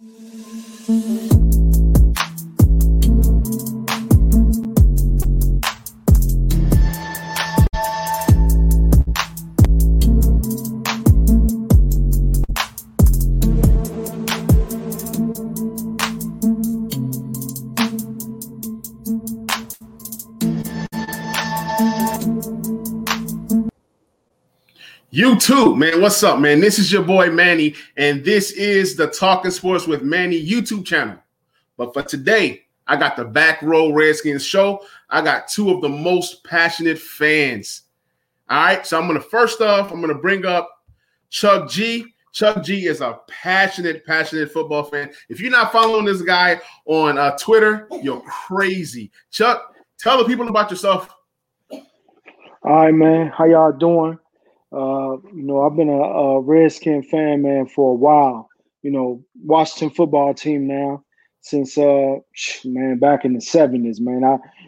YouTube, man, what's up, man? This is your boy Manny, and this is the Talking Sports with Manny YouTube channel. But for today, I got the Back Row Redskins show. I got two of the most passionate fans. All right, so I'm going to bring up Chuck G. Chuck G is a passionate football fan. If you're not following this guy on Twitter, you're crazy. Chuck, tell the people about yourself. All right, man. How y'all doing? I've been a Redskin fan, man, for a while. Washington football team now since, back in the 70s, man.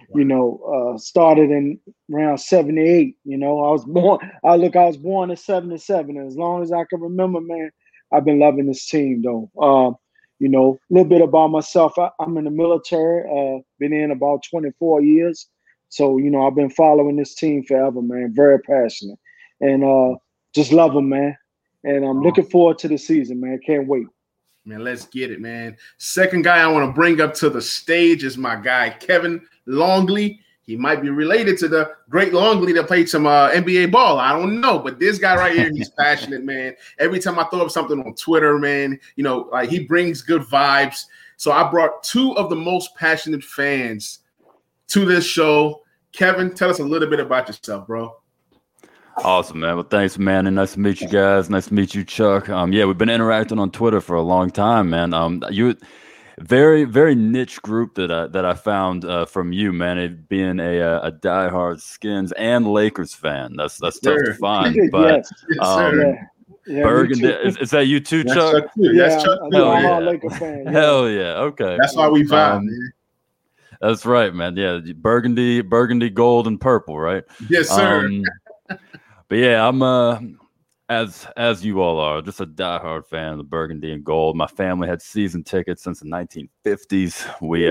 I started in around 78. I was born in 77. And as long as I can remember, man, I've been loving this team, though. A little bit about myself. I'm in the military, been in about 24 years. So, I've been following this team forever, man. Very passionate. And just love them, man. And I'm looking forward to the season, man. Can't wait. Man, let's get it, man. Second guy I want to bring up to the stage is my guy, Kevin Longley. He might be related to the great Longley that played some NBA ball. I don't know. But this guy right here, he's passionate, man. Every time I throw up something on Twitter, man, he brings good vibes. So I brought two of the most passionate fans to this show. Kevin, tell us a little bit about yourself, bro. Awesome, man. Well, thanks, man. And nice to meet you guys. Nice to meet you, Chuck. We've been interacting on Twitter for a long time, man. You very, very niche group that I found from you, man. It being a diehard Skins and Lakers fan. That's tough to find. But Burgundy, is that you too, Chuck? Chuck too. That's Chuck too. Hell yeah. Okay. That's why we found, man. That's right, man. Yeah, burgundy, gold, and purple, right? Yes, sir. But yeah, I'm as you all are, just a diehard fan of the burgundy and gold. My family had season tickets since the 1950s.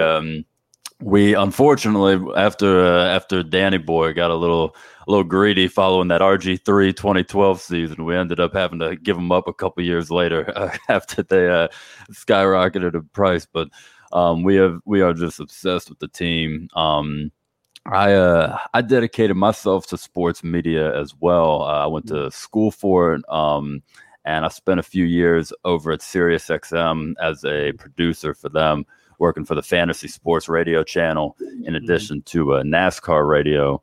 We unfortunately after Danny Boy got a little greedy following that RG3 2012 season, we ended up having to give them up a couple years later after they skyrocketed in price. But we are just obsessed with the team. I dedicated myself to sports media as well. I went to school for it, and I spent a few years over at SiriusXM as a producer for them, working for the Fantasy Sports Radio channel, in addition to NASCAR radio.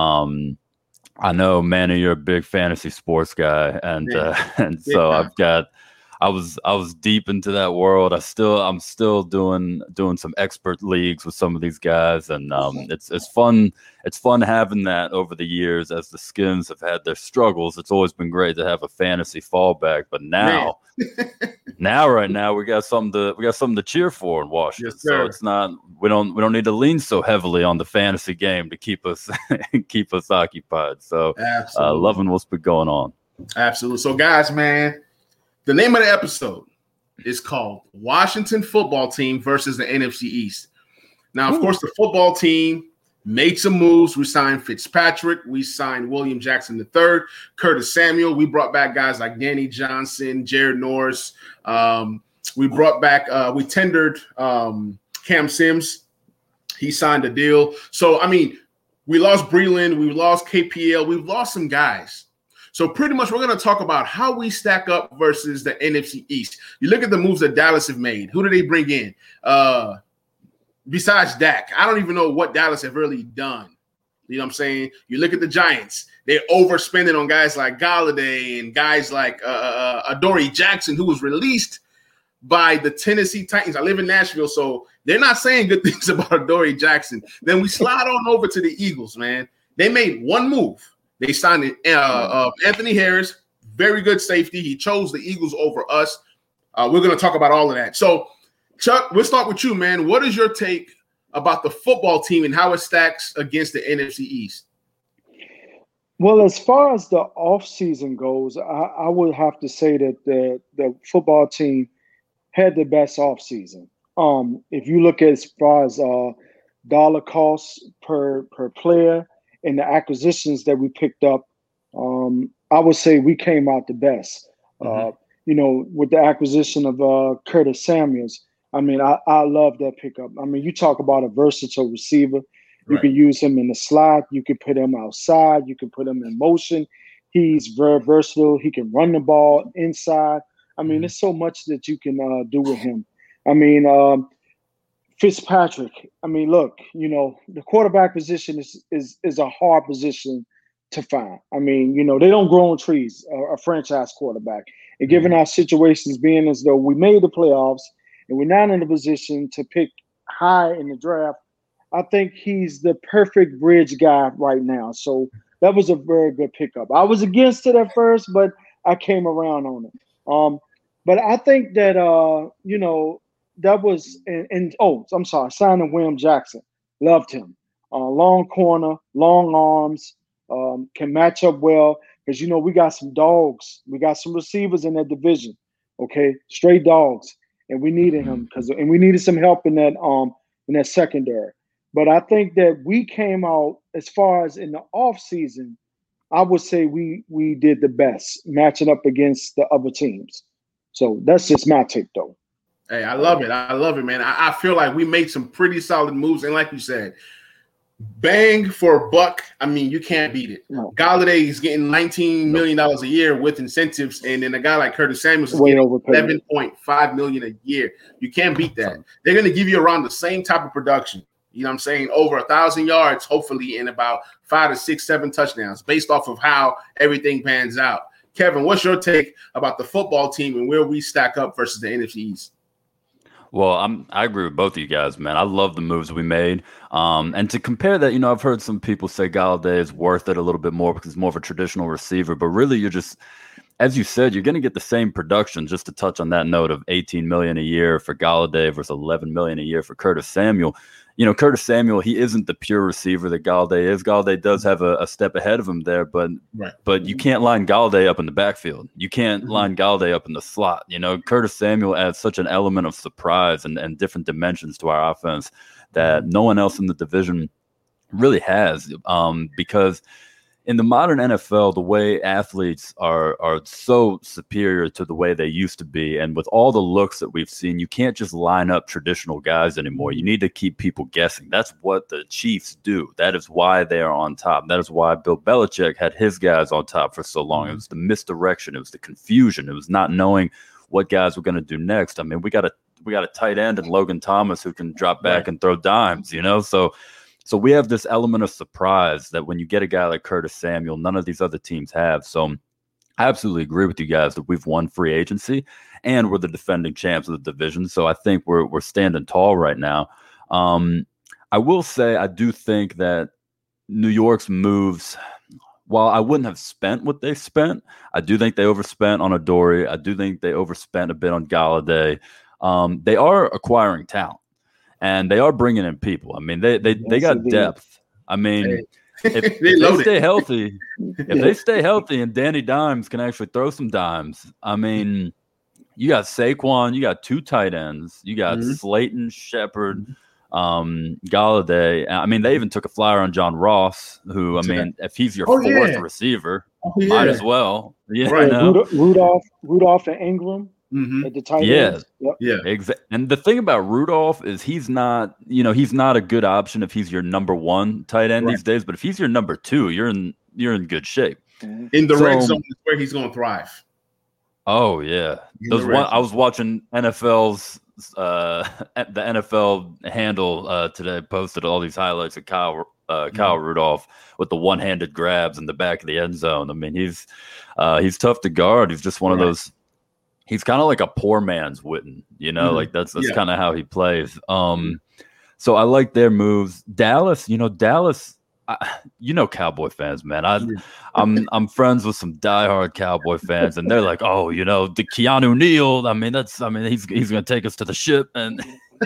I know, Manny, you're a big fantasy sports guy, and so I was deep into that world. I'm still doing some expert leagues with some of these guys, and it's fun. It's fun having that over the years as the Skins have had their struggles. It's always been great to have a fantasy fallback, but now, right now we got something to cheer for in Washington. Yes, sir. So it's not we don't need to lean so heavily on the fantasy game to keep us occupied. So loving what's been going on. Absolutely. So guys, man. The name of the episode is called Washington Football Team versus the NFC East. Now, of course, the football team made some moves. We signed Fitzpatrick. We signed William Jackson III, Curtis Samuel. We brought back guys like Danny Johnson, Jared Norris. We tendered Cam Sims. He signed a deal. So, we lost Breland. We lost KPL. We've lost some guys. So pretty much we're going to talk about how we stack up versus the NFC East. You look at the moves that Dallas have made. Who do they bring in? Besides Dak, I don't even know what Dallas have really done. You know what I'm saying? You look at the Giants. They're overspending on guys like Golladay and guys like Adoree Jackson, who was released by the Tennessee Titans. I live in Nashville, so they're not saying good things about Adoree Jackson. Then we slide on over to the Eagles, man. They made one move. They signed Anthony Harris, very good safety. He chose the Eagles over us. We're going to talk about all of that. So, Chuck, we'll start with you, man. What is your take about the football team and how it stacks against the NFC East? Well, as far as the offseason goes, I would have to say that the football team had the best offseason. If you look at as far as dollar costs per player and the acquisitions that we picked up, I would say we came out the best. With the acquisition of Curtis Samuels, I mean, I love that pickup. I mean, you talk about a versatile receiver. You can use him in the slot. You can put him outside. You can put him in motion. He's very versatile. He can run the ball inside. I mean, there's so much that you can do with him. I mean, Fitzpatrick. I mean, look, the quarterback position is a hard position to find. I mean, they don't grow on trees, a franchise quarterback. And given our situations being as though we made the playoffs and we're not in a position to pick high in the draft, I think he's the perfect bridge guy right now. So that was a very good pickup. I was against it at first, but I came around on it. But I think that, that was I'm sorry, signing William Jackson. Loved him. Long corner, long arms, can match up well because, we got some dogs. We got some receivers in that division, okay? Straight dogs. And we needed him and we needed some help in that secondary. But I think that we came out as far as in the offseason, I would say we did the best matching up against the other teams. So that's just my take, though. Hey, I love it. I love it, man. I feel like we made some pretty solid moves. And like you said, bang for a buck. I mean, you can't beat it. No. Golladay is getting $19 million a year with incentives. And then a guy like Curtis Samuels is getting $11.5 million a year. You can't beat that. They're going to give you around the same type of production. You know what I'm saying? Over 1,000 yards, hopefully, and about 5 to 6, 7 touchdowns based off of how everything pans out. Kevin, what's your take about the football team and where we stack up versus the NFC East? Well, I agree with both of you guys, man. I love the moves we made. And to compare that, I've heard some people say Golladay is worth it a little bit more because he's more of a traditional receiver. But really, you're just, as you said, you're going to get the same production. Just to touch on that note of $18 million a year for Golladay versus $11 million a year for Curtis Samuel. Curtis Samuel, he isn't the pure receiver that Golladay is. Golladay does have a step ahead of him there, but you can't line Golladay up in the backfield. You can't line Golladay up in the slot. Curtis Samuel adds such an element of surprise and different dimensions to our offense that no one else in the division really has, because in the modern NFL, the way athletes are so superior to the way they used to be. And with all the looks that we've seen, you can't just line up traditional guys anymore. You need to keep people guessing. That's what the Chiefs do. That is why they are on top. That is why Bill Belichick had his guys on top for so long. It was the misdirection. It was the confusion. It was not knowing what guys were going to do next. I mean, we got a tight end and Logan Thomas who can drop back and throw dimes, So we have this element of surprise that when you get a guy like Curtis Samuel, none of these other teams have. So I absolutely agree with you guys that we've won free agency and we're the defending champs of the division. So I think we're standing tall right now. I will say I do think that New York's moves, while I wouldn't have spent what they spent, I do think they overspent on Adoree'. I do think they overspent a bit on Golladay. They are acquiring talent. And they are bringing in people. I mean, they got depth. I mean, if they stay healthy, and Danny Dimes can actually throw some dimes. I mean, you got Saquon, you got 2 tight ends, you got Slayton, Shepard, Golladay. I mean, they even took a flyer on John Ross, who, I mean, if he's your fourth receiver, might as well. Yeah, right. Rudolph and Ingram. At the tight end. Exactly. And the thing about Rudolph is he's not a good option if he's your number 1 tight end these days. But if he's your number 2, you're in good shape. In the red zone is where he's going to thrive. Oh yeah, I was watching NFL's the NFL handle today. Posted all these highlights of Kyle Rudolph with the one-handed grabs in the back of the end zone. I mean, he's tough to guard. He's just one of those. He's kind of like a poor man's Witten, like that's kind of how he plays. So I like their moves. Dallas, Cowboy fans, man. I'm friends with some diehard Cowboy fans, and they're like, oh, the Keanu Neal. He's gonna take us to the ship, and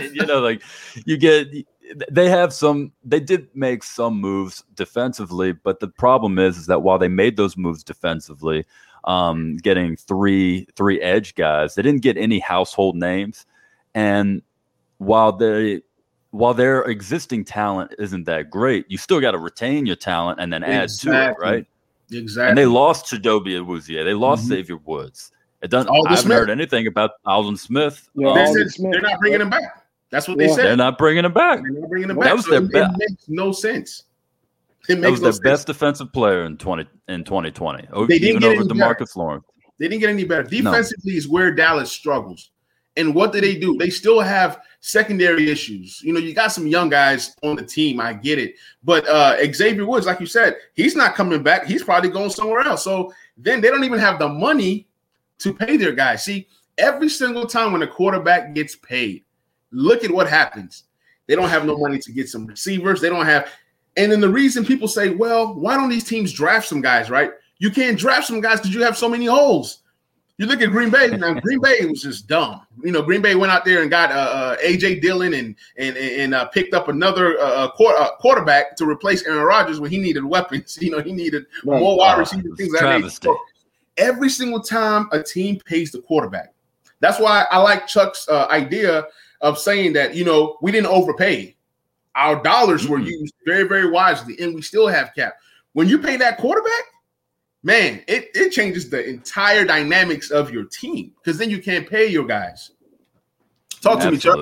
they did make some moves defensively, but the problem is that while they made those moves defensively, getting three edge guys. They didn't get any household names, and while their existing talent isn't that great, you still got to retain your talent and then add to it, right? Exactly. And they lost Chidobe Awuzie. They lost Xavier Woods. I haven't heard anything about Alden Smith. Yeah, they're not bringing him back. That's what they said. They're not bringing him back. They're not bringing him back. That was their best. It makes no sense. That was their best defensive player in 2020. They didn't even get over any DeMarcus Lawrence. They didn't get any better. Defensively is where Dallas struggles. And what do? They still have secondary issues. You know, you got some young guys on the team. I get it. But Xavier Woods, like you said, he's not coming back. He's probably going somewhere else. So then they don't even have the money to pay their guys. See, every single time when a quarterback gets paid, look at what happens. They don't have no money to get some receivers. They don't have – and then the reason people say, well, why don't these teams draft some guys, right? You can't draft some guys because you have so many holes. You look at Green Bay. Now, Green Bay was just dumb. You know, Green Bay went out there and got A.J. Dillon and picked up another quarterback to replace Aaron Rodgers when he needed weapons. You know, he needed more wide receivers, things like that. So every single time a team pays the quarterback. That's why I like Chuck's idea of saying that, you know, we didn't overpay. Our dollars were used very, very wisely, and we still have cap. When you pay that quarterback, man, it changes the entire dynamics of your team because then you can't pay your guys. Talk to me, Chuck.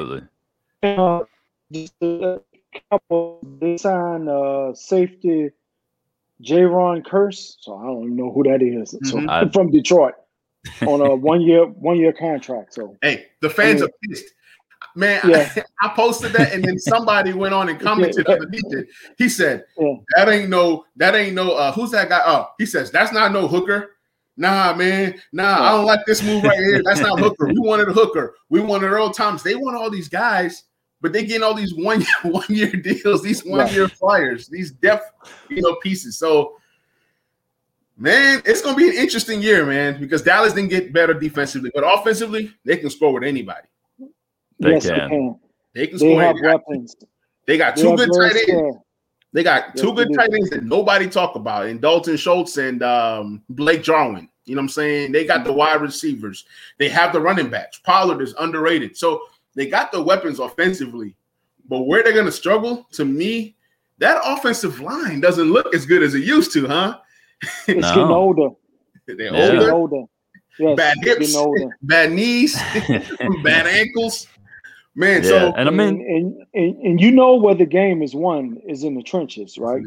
They signed safety Jaron Curse, so I don't even know who that is. So I'm from Detroit on a one year contract. So hey, the fans are pissed. Man, yeah. I posted that, and then somebody went on and commented underneath it. He said, that ain't no, who's that guy? Oh, he says, that's not no hooker. Nah, man. Nah, I don't like this move right here. That's not hooker. We wanted a hooker. We wanted Earl Thomas. They want all these guys, but they getting all these one year deals, these 1 year flyers, these depth, pieces. So, man, it's going to be an interesting year, man, because Dallas didn't get better defensively, but offensively, they can score with anybody. They can score. They have weapons. They got two good tight ends. They got two good tight ends that nobody talk about, and Dalton Schultz and Blake Jarwin. You know what I'm saying? They got the wide receivers. They have the running backs. Pollard is underrated. So they got the weapons offensively. But where they're going to struggle, to me, that offensive line doesn't look as good as it used to, huh? It's getting older. They're older. Yes, bad hips, bad knees, bad ankles. Man, so and I mean, and you know where the game is won is in the trenches, right?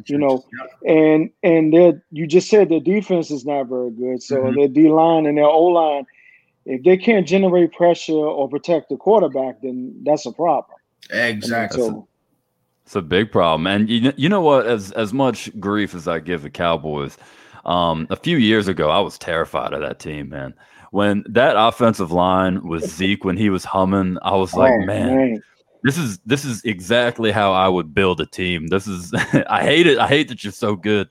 And you just said their defense is not very good, so their D line and their O line, if they can't generate pressure or protect the quarterback, then that's a problem. Exactly. It's a big problem, and you know what? As much grief as I give the Cowboys, a few years ago, I was terrified of that team, man. When that offensive line was Zeke, when he was humming, I was like, man, this is exactly how I would build a team. This is I hate it. I hate that you're so good.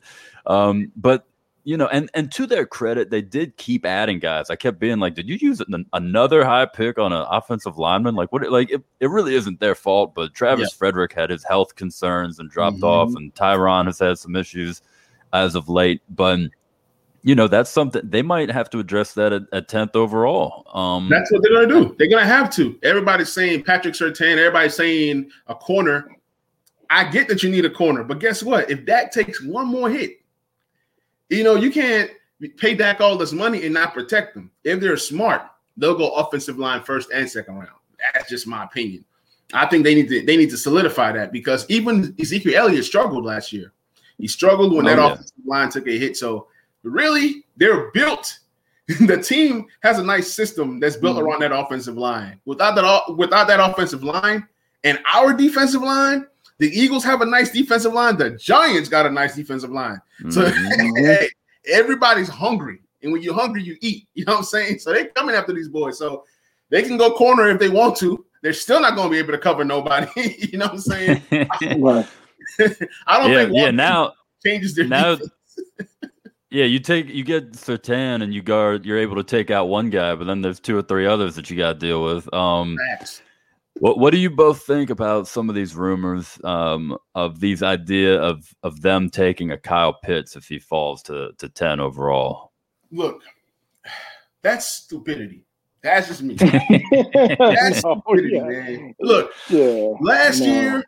But and to their credit, they did keep adding guys. I kept being like, did you use another high pick on an offensive lineman? Like what? Like it really isn't their fault. But Travis Frederick had his health concerns and dropped off, and Tyron has had some issues as of late. But that's something they might have to address that at 10th overall. That's what they're going to do. They're going to have to. Everybody's saying Patrick Surtain. Everybody's saying a corner. I get that you need a corner, but guess what? If Dak takes one more hit, you can't pay Dak all this money and not protect them. If they're smart, they'll go offensive line first and second round. That's just my opinion. I think they need to solidify that because even Ezekiel Elliott struggled last year. He struggled when that offensive line took a hit. So really, they're built. The team has a nice system that's built around that offensive line. Without that offensive line and our defensive line, the Eagles have a nice defensive line. The Giants got a nice defensive line. So hey, everybody's hungry. And when you're hungry, you eat. You know what I'm saying? So they're coming after these boys. So they can go corner if they want to. They're still not going to be able to cover nobody. You know what I'm saying? I don't think now changes their defense. Yeah, you get Surtain and you're able to take out one guy, but then there's two or three others that you got to deal with. What do you both think about some of these rumors of these idea of them taking a Kyle Pitts if he falls to 10 overall? Look, That's stupidity. That's just me. That's stupidity, man. Look, last year,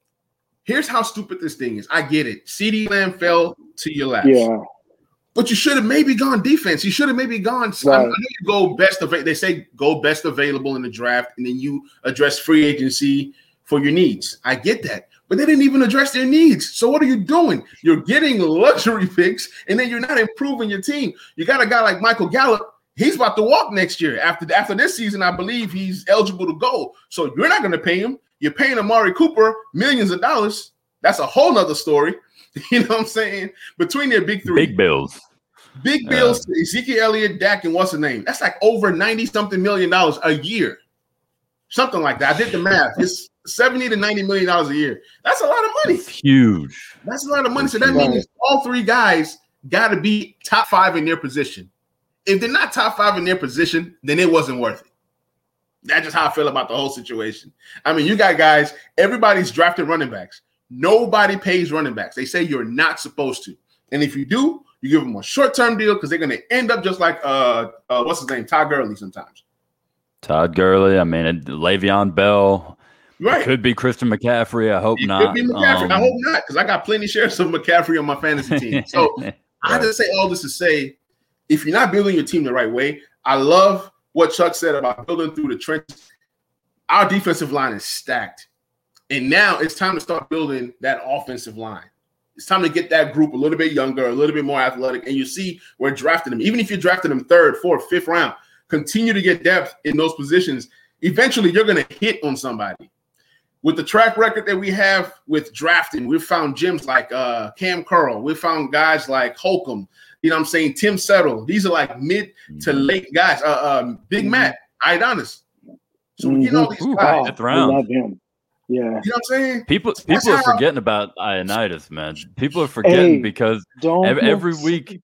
here's how stupid this thing is. I get it. CeeDee Lamb fell to your laps. Yeah. But you should have maybe gone defense. You should have maybe gone. Right. I know you go best available. They say go best available in the draft, and then you address free agency for your needs. I get that. But they didn't even address their needs. So what are you doing? You're getting luxury picks, and then you're not improving your team. You got a guy like Michael Gallup. He's about to walk next year. After this season, I believe he's eligible to go. So you're not going to pay him. You're paying Amari Cooper millions of dollars. That's a whole nother story. You know what I'm saying? Between their big three. Big bills. Big bills to Ezekiel Elliott, Dak, and what's the name? That's like over $90-something million a year. Something like that. I did the math. It's $70 to $90 million a year. That's a lot of money. It's huge. That's a lot of money. So that means all three guys got to be top 5 in their position. If they're not top 5 in their position, then it wasn't worth it. That's just how I feel about the whole situation. I mean, you got guys, everybody's drafted running backs. Nobody pays running backs. They say you're not supposed to. And if you do, you give them a short-term deal because they're going to end up just like, what's his name, Todd Gurley sometimes. Todd Gurley. I mean, Le'Veon Bell. Right. It could be Christian McCaffrey. I hope not. Could be McCaffrey. I hope not because I got plenty shares of McCaffrey on my fantasy team. So I just say all this to say, if you're not building your team the right way, I love what Chuck said about building through the trenches. Our defensive line is stacked. And now it's time to start building that offensive line. It's time to get that group a little bit younger, a little bit more athletic. And you see we're drafting them. Even if you drafted them 3rd, 4th, 5th round, continue to get depth in those positions. Eventually, you're going to hit on somebody. With the track record that we have with drafting, we've found gems like Cam Curl. We've found guys like Holcomb. You know what I'm saying? Tim Settle. These are like mid to late guys. Big Matt, Ioannidis. So we're getting all these guys. I love him. Yeah. You know what I'm saying? People are forgetting about Ioannidis, man. People are forgetting because every week.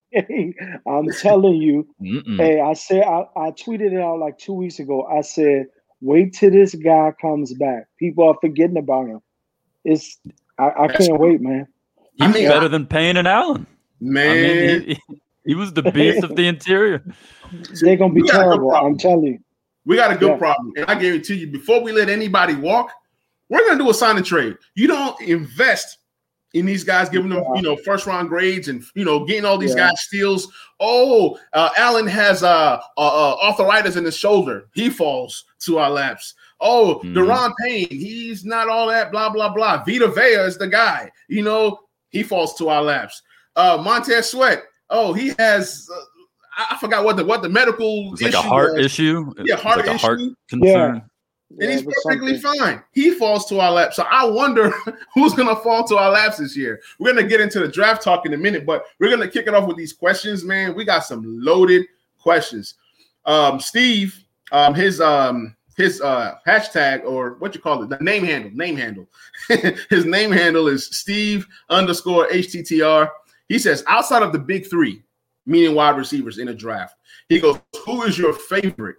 I'm telling you. Hey, I said I tweeted it out like 2 weeks ago. I said, wait till this guy comes back. People are forgetting about him. I can't wait, man. He's better than Payne and Allen. Man. I mean, he was the beast of the interior. They're gonna be terrible. I'm telling you. We got a good problem. And I guarantee you, before we let anybody walk, we're going to do a sign and trade. You don't invest in these guys, giving them, first round grades and, getting all these guys steals. Oh, Allen has arthritis in his shoulder. He falls to our laps. Oh, Deron Payne, he's not all that, blah, blah, blah. Vita Vea is the guy. He falls to our laps. Montez Sweat. Oh, he has I forgot what the medical issue was. Like a heart issue? Yeah, heart issue. Heart concern. Yeah. And he's perfectly fine. He falls to our laps. So I wonder who's going to fall to our laps this year. We're going to get into the draft talk in a minute, but we're going to kick it off with these questions, man. We got some loaded questions. Steve, his hashtag, or what you call it, the name handle. His name handle is Steve_HTTR. He says, outside of the big 3, meaning wide receivers in a draft, he goes, who is your favorite?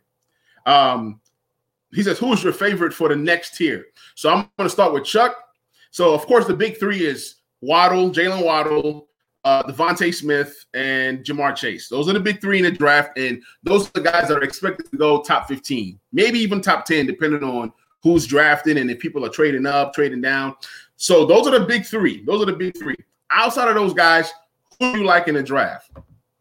He says, who is your favorite for the next tier? So I'm going to start with Chuck. So, of course, the big 3 is Waddle, Jalen Waddle, Devontae Smith, and Jamar Chase. Those are the big 3 in the draft, and those are the guys that are expected to go top 15, maybe even top 10, depending on who's drafted and if people are trading up, trading down. So those are the big 3. Outside of those guys, who do you like in the draft?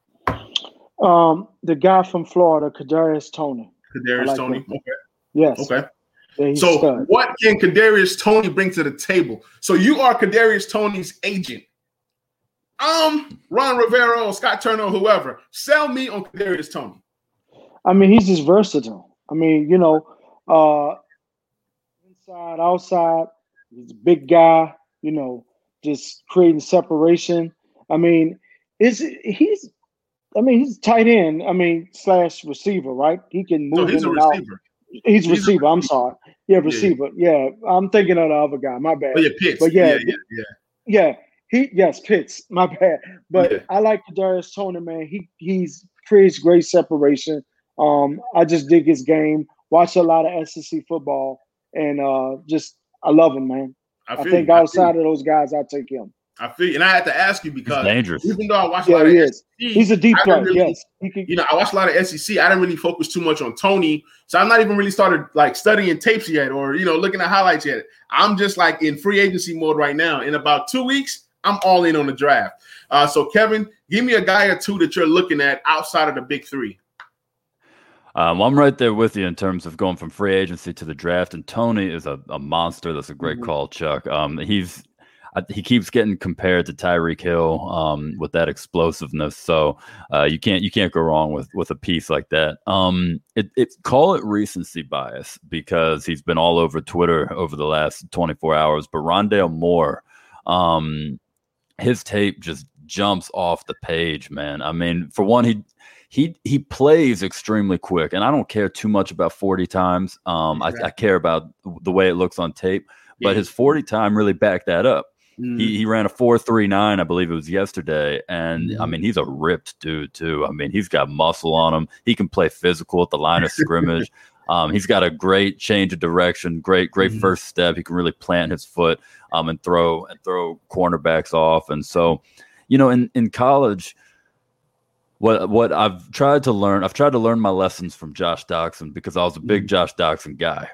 The guy from Florida, Kadarius Toney. Toney. Okay. Yes. Okay. So what can Kadarius Toney bring to the table? So you are Kadarius Toney's agent. Ron Rivera, Scott Turner, whoever. Sell me on Kadarius Toney. I mean, he's just versatile. I mean, inside, outside, he's a big guy, just creating separation. I mean, he's tight end, / receiver, right? He can move in and out. He's a receiver. I'm sorry. Yeah, receiver. Yeah, I'm thinking of the other guy. My bad. Oh, yeah, Pitts. But yeah. Pitts. My bad. But I like Kadarius Toney, man. He creates great separation. I just dig his game. Watch a lot of SEC football, and I love him, man. I think outside of those guys, I'll take him. I feel, and I had to ask you because he's dangerous. Even though I watched a lot of SEC, he's a deep threat. Really, yes, I watched a lot of SEC. I didn't really focus too much on Tony, so I'm not even really started like studying tapes yet, or looking at highlights yet. I'm just like in free agency mode right now. In about 2 weeks, I'm all in on the draft. So Kevin, give me a guy or two that you're looking at outside of the big three. I'm right there with you in terms of going from free agency to the draft, and Tony is a monster. That's a great call, Chuck. He keeps getting compared to Tyreek Hill with that explosiveness. So you can't go wrong with a piece like that. Call it recency bias because he's been all over Twitter over the last 24 hours. But Rondale Moore, his tape just jumps off the page, man. I mean, for one, he plays extremely quick, and I don't care too much about 40 times. I care about the way it looks on tape, but his 40 time really backed that up. He ran a 4.39, I believe it was yesterday, and I mean he's a ripped dude too. I mean he's got muscle on him. He can play physical at the line of scrimmage. He's got a great change of direction, great first step. He can really plant his foot and throw cornerbacks off. And so, in college, what I've tried to learn my lessons from Josh Doctson because I was a big Josh Doctson guy.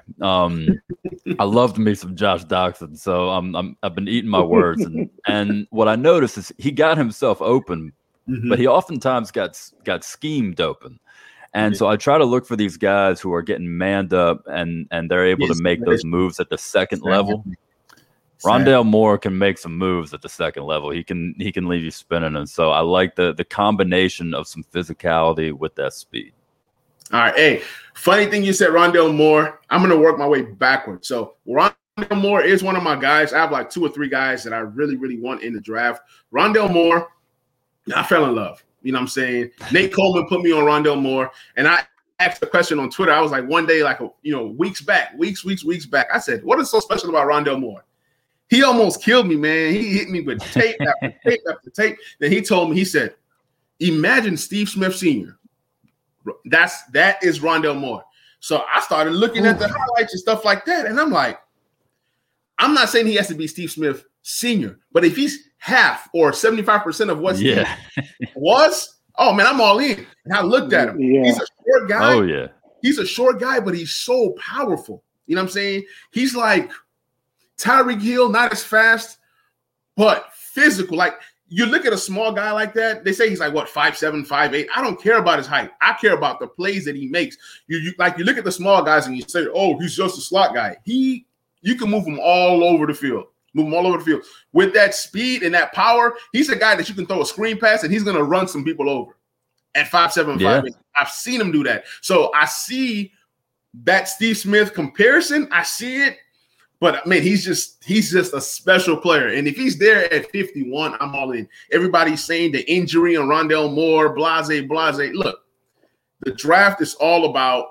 I loved me some Josh Doctson, so I've been eating my words. And what I noticed is he got himself open, but he oftentimes got schemed open. And so I try to look for these guys who are getting manned up and they're able to make those moves at the second level. Rondale Moore can make some moves at the second level. He can leave you spinning. And so I like the combination of some physicality with that speed. All right. Hey, funny thing you said, Rondale Moore. I'm going to work my way backwards. So Rondale Moore is one of my guys. I have like 2 or 3 guys that I really, really want in the draft. Rondale Moore, I fell in love. You know what I'm saying? Nate Coleman put me on Rondale Moore, and I asked the question on Twitter. I was like, one day, like, weeks back, I said, what is so special about Rondale Moore? He almost killed me, man. He hit me with tape after tape after tape. Then he told me, he said, imagine Steve Smith Sr. That is Rondale Moore. So I started looking at the highlights and stuff like that. And I'm like, I'm not saying he has to be Steve Smith Sr., but if he's half or 75% of what Steve was, oh man, I'm all in. And I looked at him. Yeah. He's a short guy. Oh, yeah. He's a short guy, but he's so powerful. You know what I'm saying? He's like Tyreek Hill, not as fast, but physical. Like, you look at a small guy like that, they say he's like, 5'7", 5'8". I don't care about his height. I care about the plays that he makes. You look at the small guys and you say, oh, he's just a slot guy. You can move him all over the field. With that speed and that power, he's a guy that you can throw a screen pass and he's going to run some people over at 5'7", 5'8". I've seen him do that. So I see that Steve Smith comparison. I see it. But, man, he's just a special player. And if he's there at 51, I'm all in. Everybody's saying the injury on Rondale Moore, blase. Look, the draft is all about,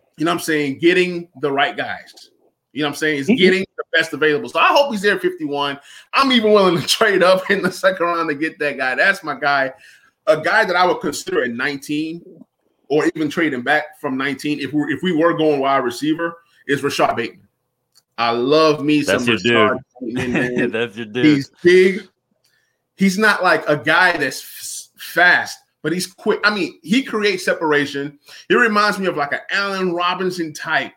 getting the right guys. You know what I'm saying? It's getting the best available. So I hope he's there at 51. I'm even willing to trade up in the second round to get that guy. That's my guy. A guy that I would consider at 19 or even trading back from 19 if we were going wide receiver is Rashad Bateman. I love me some Rashad Bateman. That's your dude. He's big. He's not like a guy that's fast, but he's quick. I mean, he creates separation. He reminds me of like an Allen Robinson type.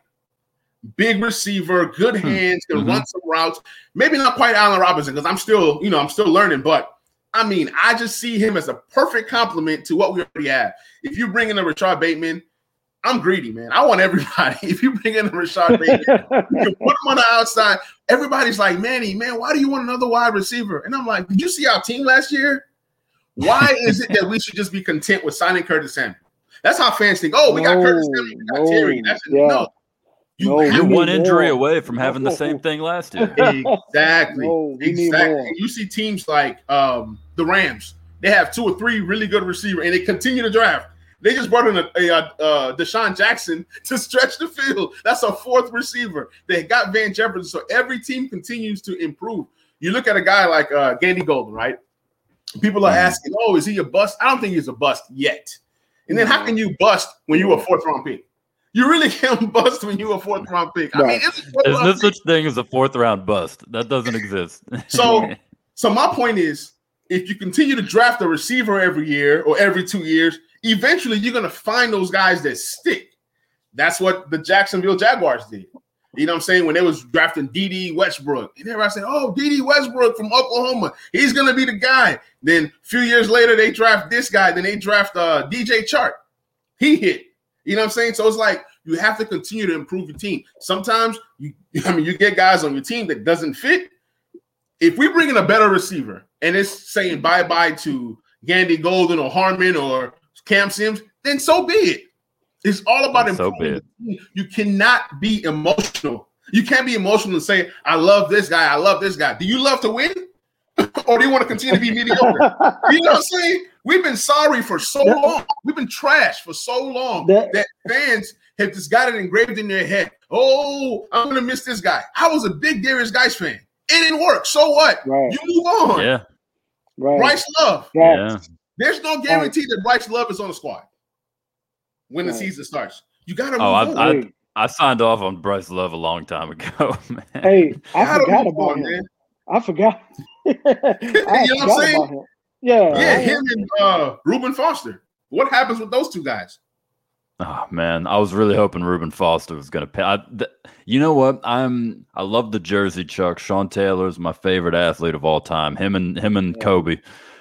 Big receiver, good hands, can run some routes. Maybe not quite Allen Robinson because I'm still learning. But, I mean, I just see him as a perfect complement to what we already have. If you bring in a Rashad Bateman, I'm greedy, man. I want everybody. If you bring in a Rashad Bateman, you can put him on the outside. Everybody's like, Manny, man, why do you want another wide receiver? And I'm like, did you see our team last year? Why is it that we should just be content with signing Curtis Samuel? That's how fans think, oh, we got Curtis Samuel, we got Terry. No. You're one injury away from having the same thing last year. Exactly. You see teams like the Rams. They have 2 or 3 really good receivers, and they continue to draft. They just brought in a Deshaun Jackson to stretch the field. That's a 4th receiver. They got Van Jefferson. So every team continues to improve. You look at a guy like Gandy Golden, right? People are asking, oh, is he a bust? I don't think he's a bust yet. And then how can you bust when you're a 4th-round pick? You really can't bust when you're a 4th-round pick. I mean, there's no such thing as a 4th-round bust. That doesn't exist. So So my point is, if you continue to draft a receiver every year or every 2 years, eventually you're going to find those guys that stick. That's what the Jacksonville Jaguars did. You know what I'm saying? When they was drafting D.D. Westbrook. And everybody said, oh, D.D. Westbrook from Oklahoma. He's going to be the guy. Then a few years later, they draft this guy. Then they draft DJ Chark. He hit. You know what I'm saying? So it's like you have to continue to improve your team. Sometimes you get guys on your team that doesn't fit. If we bring in a better receiver and it's saying bye-bye to Gandy Golden or Harmon or Cam Sims, then so be it. It's all about improving. You cannot be emotional. You can't be emotional and say, I love this guy. I love this guy. Do you love to win? Or do you want to continue to be mediocre? You know what I'm saying? We've been sorry for so long. We've been trash for so long that fans have just got it engraved in their head. Oh, I'm going to miss this guy. I was a big Darius Geis fan. It didn't work. So what? Right. You move on. Yeah. Right. Bryce Love. Yeah. There's no guarantee that Bryce Love is on the squad when the season starts. You got to move on. I signed off on Bryce Love a long time ago, man. Hey, I forgot about him. Man. I forgot. You know what I'm saying? Yeah, him and Reuben Foster. What happens with those two guys? Oh man, I was really hoping Reuben Foster was going to pay. You know what? I love the Jersey Chuck. Sean Taylor is my favorite athlete of all time. Him and Kobe.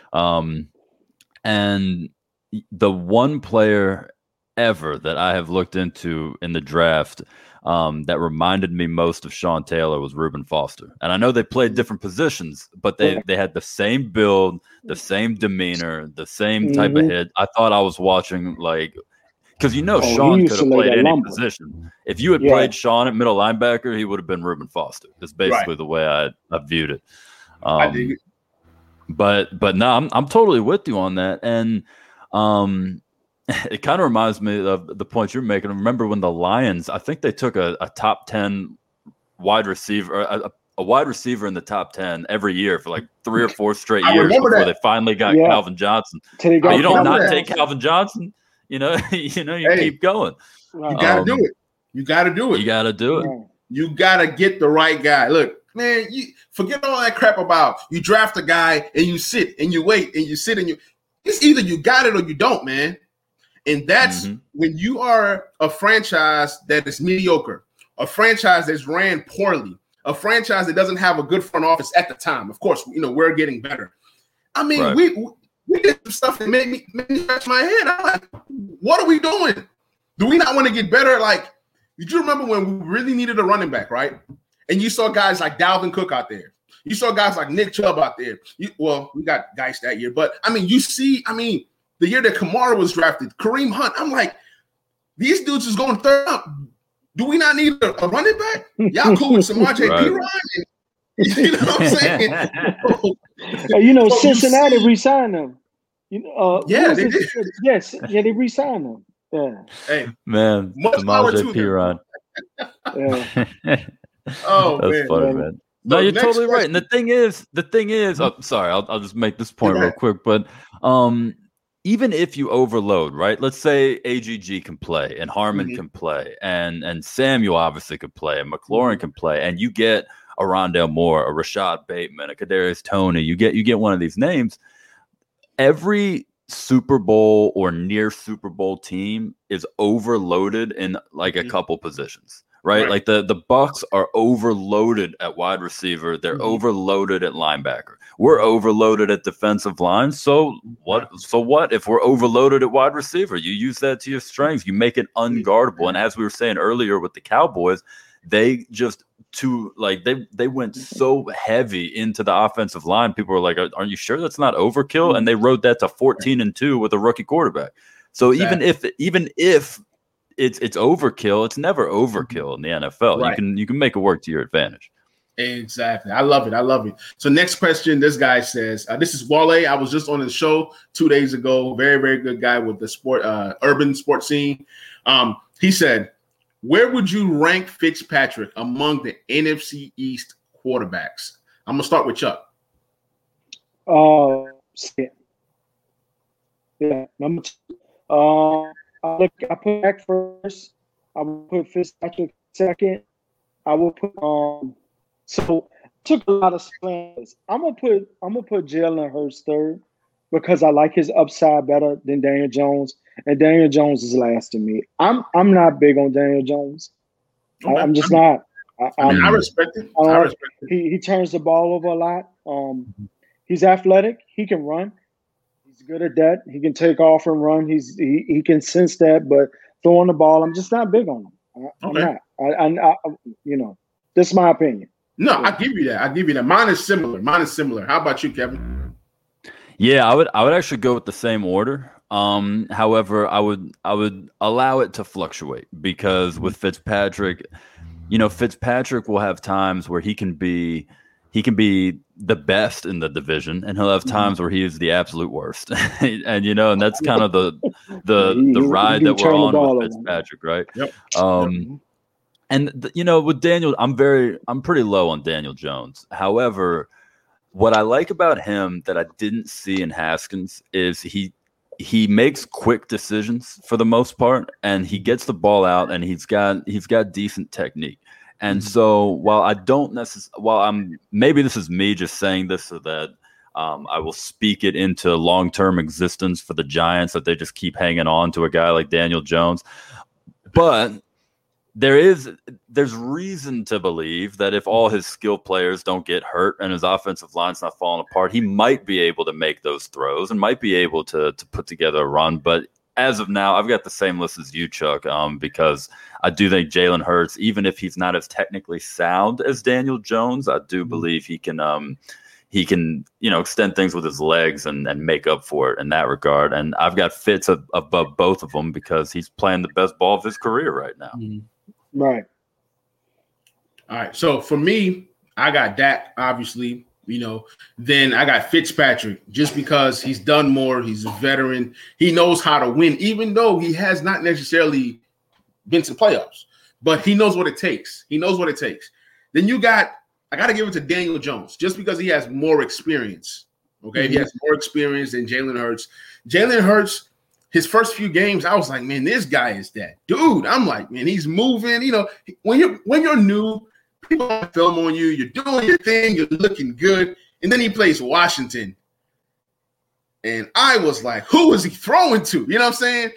And the one player ever that I have looked into in the draft that reminded me most of Sean Taylor was Reuben Foster. And I know they played different positions, but they had the same build, the same demeanor, the same type of hit. I thought I was watching because Sean could have played any position. If you had played Sean at middle linebacker, he would have been Reuben Foster. That's basically the way I viewed it. I dig it. But no, I'm totally with you on that. And it kind of reminds me of the point you're making. Remember when the Lions, I think they took a top 10 wide receiver, a wide receiver in the top 10 every year for like 3 or 4 straight years before they finally got Calvin Johnson. You don't not take Calvin Johnson. You keep going. You got to do it. You got to do it. You got to do it. You got to get the right guy. Look, man, you forget all that crap about you draft a guy and you sit and you wait and you sit and it's either you got it or you don't, man. And that's when you are a franchise that is mediocre, a franchise that's ran poorly, a franchise that doesn't have a good front office at the time. Of course, we're getting better. I mean, we did some stuff that made me scratch my head. I'm like, what are we doing? Do we not want to get better? Like, did you remember when we really needed a running back, right? And you saw guys like Dalvin Cook out there. You saw guys like Nick Chubb out there. We got Geis that year. But, the year that Kamara was drafted, Kareem Hunt, I'm like, these dudes is going third up. Do we not need a running back? Y'all cool with Samaje Perine? You know what I'm saying? Cincinnati re-signed them. They did. Yes, they re-signed them. Yeah. Hey, man, Samaje Perine. That's funny, man. No, you're totally right. And the thing is, sorry, I'll just make this point real quick, but even if you overload, right? Let's say AGG can play and Harmon can play and Samuel obviously could play and McLaurin can play, and you get a Rondale Moore, a Rashad Bateman, a Kadarius Toney, you get one of these names. Every Super Bowl or near Super Bowl team is overloaded in like a couple positions. Right? Like the Bucs are overloaded at wide receiver. They're overloaded at linebacker. We're overloaded at defensive line. So what if we're overloaded at wide receiver? You use that to your strengths. You make it unguardable. And as we were saying earlier with the Cowboys, they just they went so heavy into the offensive line. People were like, aren't you sure that's not overkill? And they rode that to 14-2 with a rookie quarterback. So even if it's overkill, it's never overkill in the NFL. Right. You can make it work to your advantage. Exactly. I love it. So next question, this guy says, this is Wale. I was just on the show 2 days ago. Very, very good guy with the urban sports scene. He said, where would you rank Fitzpatrick among the NFC East quarterbacks? I'm going to start with Chuck. Number 2. I put Dak first. I will put Fitzpatrick second. I will put so took a lot of slants. I'm gonna put Jalen Hurts third because I like his upside better than Daniel Jones, and Daniel Jones is last to me. I'm not big on Daniel Jones. Okay. I'm just not. I respect it. I respect it. He turns the ball over a lot. He's athletic. He can run. He's good at that. He can take off and run. He can sense that, but throwing the ball, I'm just not big on him. I'm not. You know, this is my opinion. No, I give you that. Mine is similar. How about you, Kevin? Yeah, I would actually go with the same order. However, I would allow it to fluctuate because with Fitzpatrick, Fitzpatrick will have times where he can be the best in the division, and he'll have times where he is the absolute worst. and and that's kind of the ride that we're on with Fitzpatrick, right? Yep. And with Daniel, I'm pretty low on Daniel Jones. However, what I like about him that I didn't see in Haskins is he makes quick decisions for the most part, and he gets the ball out, and he's got decent technique. And so while maybe this is me just saying this so that I will speak it into long-term existence for the Giants, that they just keep hanging on to a guy like Daniel Jones, but there's reason to believe that if all his skill players don't get hurt and his offensive line's not falling apart, he might be able to make those throws and might be able to put together a run. But as of now, I've got the same list as you, Chuck, because I do think Jalen Hurts, even if he's not as technically sound as Daniel Jones, I do believe he can extend things with his legs and make up for it in that regard. And I've got Fitz above both of them because he's playing the best ball of his career right now. Right. All right. So for me, I got Dak, obviously, then I got Fitzpatrick just because he's done more. He's a veteran. He knows how to win, even though he has not necessarily been to playoffs, but he knows what it takes. Then I got to give it to Daniel Jones just because he has more experience. Okay. He has more experience than Jalen Hurts. Jalen Hurts, his first few games, I was like, man, this guy is that dude. I'm like, man, he's moving. When you're new, people have film on you. You're doing your thing. You're looking good. And then he plays Washington. And I was like, who is he throwing to? You know what I'm saying?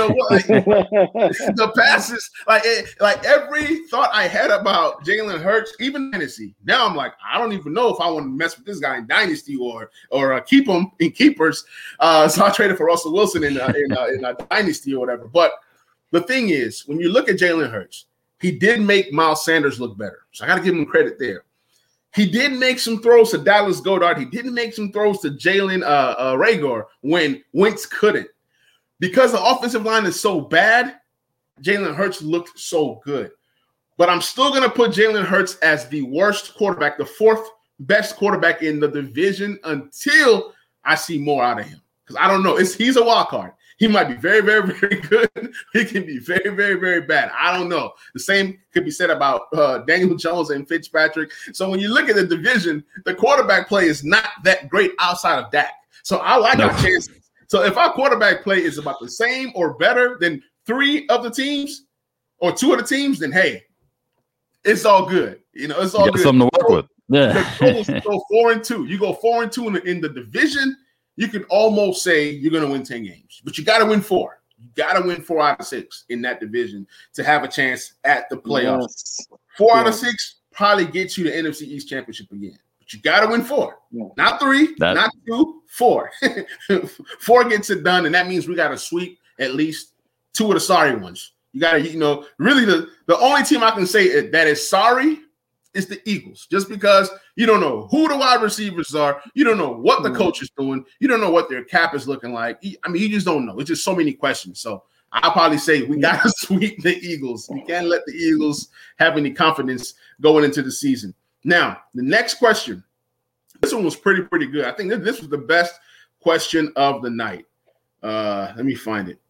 The passes, like every thought I had about Jalen Hurts, even Tennessee. Now I'm like, I don't even know if I want to mess with this guy in Dynasty or keep him in keepers. So I traded for Russell Wilson in a Dynasty or whatever. But the thing is, when you look at Jalen Hurts, he did make Miles Sanders look better. So I got to give him credit there. He did make some throws to Dallas Goedert. He didn't make some throws to Jalen Reagor when Wentz couldn't. Because the offensive line is so bad, Jalen Hurts looked so good. But I'm still going to put Jalen Hurts as the worst quarterback, the fourth best quarterback in the division until I see more out of him. Because I don't know. He's a wild card. He might be very, very, very good. He can be very, very, very bad. I don't know. The same could be said about Daniel Jones and Fitzpatrick. So when you look at the division, the quarterback play is not that great outside of Dak. So I like our chances. So if our quarterback play is about the same or better than three of the teams or two of the teams, then hey, it's all good. It's all good. Something to work with. Yeah. The goal is to go 4-2. You go 4-2 in the division. You could almost say you're going to win 10 games, but you got to win 4. You got to win 4 out of 6 in that division to have a chance at the playoffs. Yes. 4 out of 6 probably gets you the NFC East Championship again, but you got to win 4, not 3, not 2, 4. 4 gets it done, and that means we got to sweep at least 2 of the sorry ones. You got to, really the only team I can say that is sorry is the Eagles, just because you don't know who the wide receivers are. You don't know what the coach is doing. You don't know what their cap is looking like. I mean, you just don't know. It's just so many questions. So I'll probably say we got to sweep the Eagles. You can't let the Eagles have any confidence going into the season. Now, the next question. This one was pretty good. I think this was the best question of the night. Let me find it.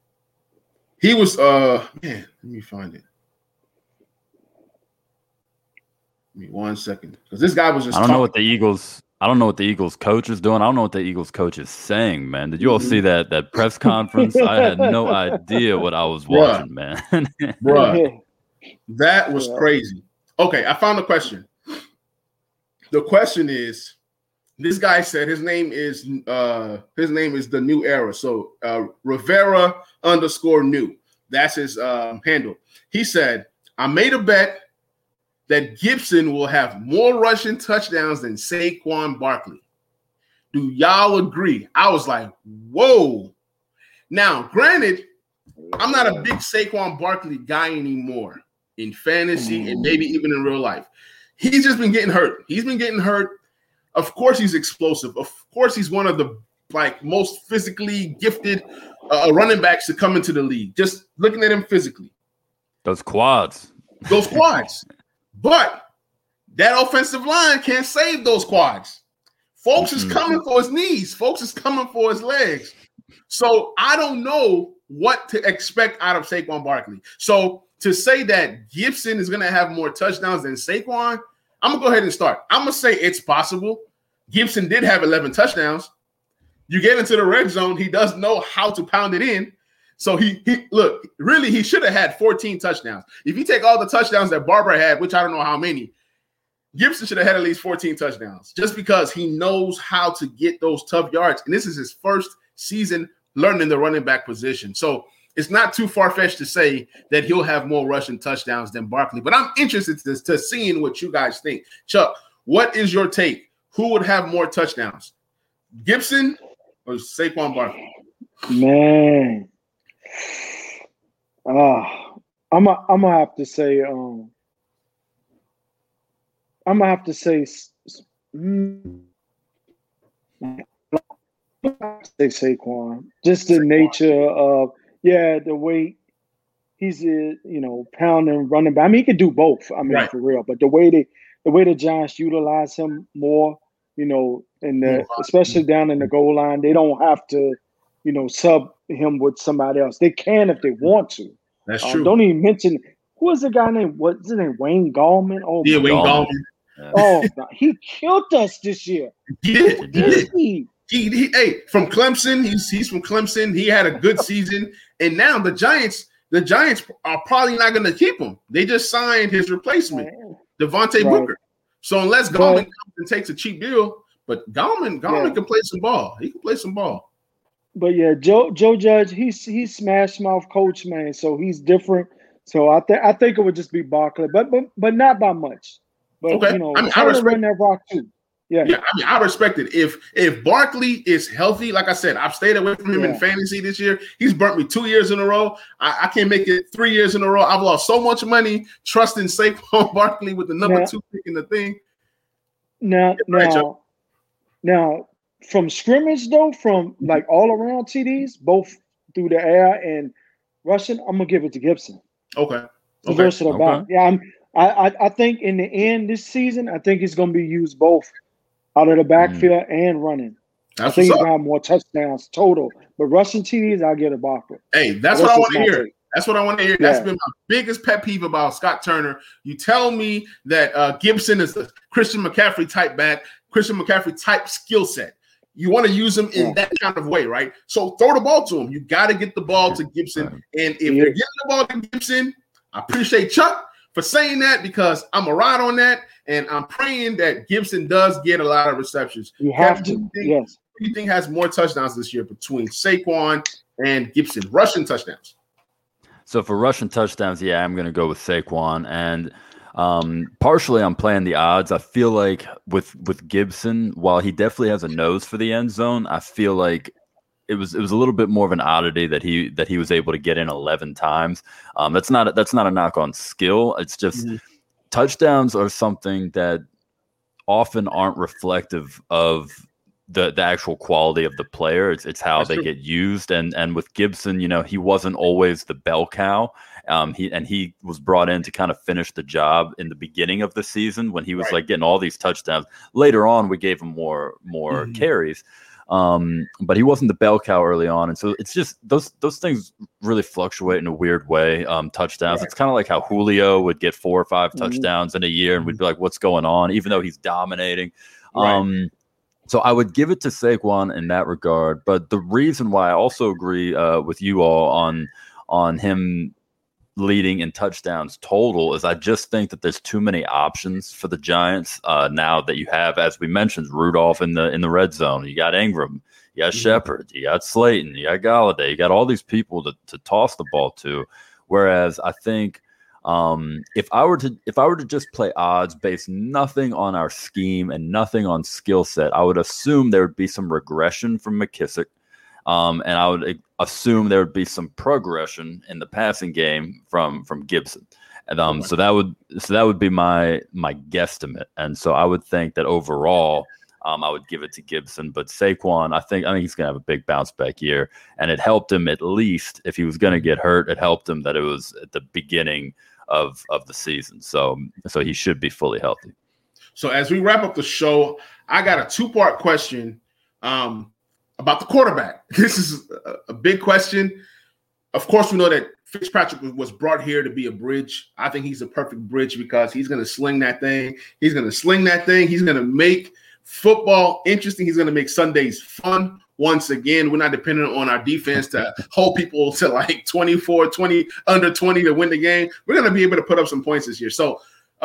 He was, let me find it. Give me 1 second, because this guy was just. I don't know what the Eagles coach is doing. I don't know what the Eagles coach is saying, man. Did you all see that press conference? I had no idea what I was watching, man. Bruh, that was crazy. Okay, I found the question. the question is, this guy said his name is the New Era. So Rivera _new. That's his handle. He said, I made a bet that Gibson will have more rushing touchdowns than Saquon Barkley. Do y'all agree? I was like, whoa. Now, granted, I'm not a big Saquon Barkley guy anymore in fantasy and maybe even in real life. He's just been getting hurt. He's been getting hurt. Of course, he's explosive. Of course, he's one of the most physically gifted running backs to come into the league. Just looking at him physically. Those quads. But that offensive line can't save those quads. Folks is coming for his knees. Folks is coming for his legs. So I don't know what to expect out of Saquon Barkley. So to say that Gibson is going to have more touchdowns than Saquon, I'm going to go ahead and start. I'm going to say it's possible. Gibson did have 11 touchdowns. You get into the red zone, he does know how to pound it in. So he should have had 14 touchdowns. If you take all the touchdowns that Barber had, which I don't know how many, Gibson should have had at least 14 touchdowns just because he knows how to get those tough yards. And this is his first season learning the running back position. So it's not too far-fetched to say that he'll have more rushing touchdowns than Barkley. But I'm interested to seeing what you guys think. Chuck, what is your take? Who would have more touchdowns, Gibson or Saquon Barkley? Man. I'm gonna have to say Saquon. Just the nature of the way he's pounding, running back. I mean, he can do both. I mean, for real. But the way the Giants utilize him more, especially down in the goal line, they don't have to, sub him with somebody else. They can if they want to. That's true. Don't even mention who was the guy named what's his name? Wayne Gallman. Oh, yeah, Wayne Gallman. Yeah. Oh, he killed us this year. He did. Hey, from Clemson. He's from Clemson. He had a good season, and now the Giants are probably not going to keep him. They just signed his replacement, Devontae Booker. So unless Gallman comes and takes a cheap deal, but Gallman can play some ball. He can play some ball. But yeah, Joe Judge, he's smash mouth coach, man. So he's different. So I think it would just be Barkley, but not by much. But okay. I respect that rock too. Yeah. I respect it. If Barkley is healthy, like I said, I've stayed away from him in fantasy this year. He's burnt me 2 years in a row. I can't make it 3 years in a row. I've lost so much money trusting Saquon Barkley with the number 2 pick in the thing. Now, from scrimmage though, from like all around TDs, both through the air and rushing, I'm gonna give it to Gibson. Okay. Versatile back. Yeah, I think in the end this season, I think he's gonna be used both out of the backfield and running. I think he's gonna have more touchdowns total. But rushing TDs, I'll get a Barkley. Hey, that's what I want to hear. That's what I want to hear. That's been my biggest pet peeve about Scott Turner. You tell me that Gibson is the Christian McCaffrey type back, Christian McCaffrey type skill set. You want to use him in that kind of way, right? So throw the ball to him. You got to get the ball to Gibson. And if you're getting the ball to Gibson, I appreciate Chuck for saying that because I'm a ride on that. And I'm praying that Gibson does get a lot of receptions. You have to. Yes. Who do you think has more touchdowns this year between Saquon and Gibson? Rushing touchdowns. So for rushing touchdowns, I'm going to go with Saquon. And partially I'm playing the odds. I feel like with Gibson, while he definitely has a nose for the end zone, I feel like it was a little bit more of an oddity that he was able to get in 11 times. That's not a knock on skill. It's just touchdowns are something that often aren't reflective of the actual quality of the player. It's how they get used. And with Gibson, he wasn't always the bell cow. He was brought in to kind of finish the job in the beginning of the season when he was like getting all these touchdowns. Later on, we gave him more carries. But he wasn't the bell cow early on. And so it's just those things really fluctuate in a weird way. Touchdowns. It's kind of like how Julio would get 4 or 5 touchdowns in a year and we'd be like, what's going on? Even though he's dominating. So I would give it to Saquon in that regard. But the reason why I also agree with you all on him leading in touchdowns total is I just think that there's too many options for the Giants now that you have, as we mentioned, Rudolph in the red zone. You got Ingram, you got Shepard, you got Slayton, you got Galladay, you got all these people to toss the ball to. Whereas I think if I were to just play odds based nothing on our scheme and nothing on skill set, I would assume there would be some regression from McKissick. And I would assume there would be some progression in the passing game from Gibson, and so that would be my guesstimate. And so I would think that overall, I would give it to Gibson. But Saquon, I think he's going to have a big bounce back year, and it helped him at least if he was going to get hurt. It helped him that it was at the beginning of the season, so he should be fully healthy. So as we wrap up the show, I got a 2-part question. About the quarterback. This is a big question. Of course, we know that Fitzpatrick was brought here to be a bridge. I think he's a perfect bridge because he's going to sling that thing. He's going to make football interesting. He's going to make Sundays fun. Once again, we're not dependent on our defense to hold people to like 24, 20, under 20 to win the game. We're going to be able to put up some points this year. So